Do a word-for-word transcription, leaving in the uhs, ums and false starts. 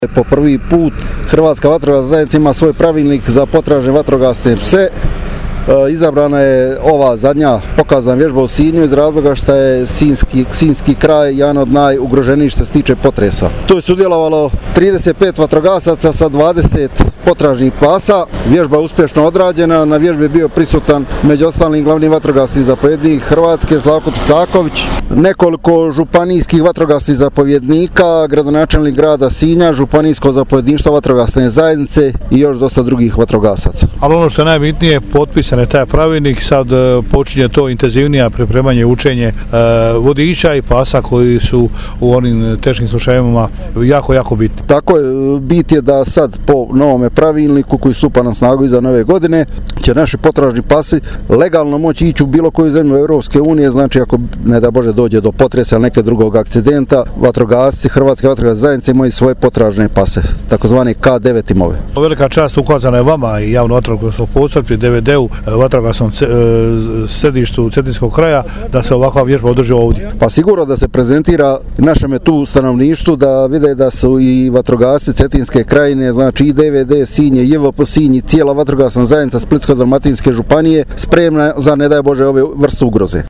Po prvi put Hrvatska vatrogasna zajednica ima svoj pravilnik za potražne vatrogasne pse. Izabrana je ova zadnja pokazna vježba u Sinju iz razloga što je Sinjski, Sinjski kraj jedan od najugroženijih što se tiče potresa. Tu je sudjelovalo trideset pet vatrogasaca sa dvadeset potražnih pasa. Vježba je uspješno odrađena. Na vježbi je bio prisutan među ostalim glavni vatrogasni zapovjednik Hrvatske Slavko Tucaković, nekoliko županijskih vatrogasnih zapovjednika, gradonačelnik grada Sinja, županijsko zapovjedništvo vatrogasne zajednice i još dosta drugih vatrogasaca. Ali ono što je najbitnije, potpisan je taj pravilnik, sad počinje to intenzivnija pripremanje i učenje e, vodiča i pasa koji su u onim teškim slučajevima jako, jako bitni. Tako je, bit je da sad po novome pravilniku koji stupa na snagu iza nove godine će naši potražni pasi legalno moći ići u bilo koju zemlju Europske unije, znači ako ne da Bože dođe do potresa ili neke drugog akcidenta, vatrogasci Hrvatske vatrogasne zajednice imaju svoje potražne pase, takozvane K devet timove. Velika čast ukazana je vama i javno vatrogasno postupju D V D-u vatrogasnom središtu Cetinskog kraja da se ovakva vježba održi ovdje. Pa sigurno da se prezentira našem tu stanovništvu, da vide da su i vatrogasci Cetinske krajine, znači i D V D Sinje, J V P Sinj i cijela vatrogasna zajednica Splitsko-dalmatinske županije spremna za ne daj Bože ove vrste ugroze.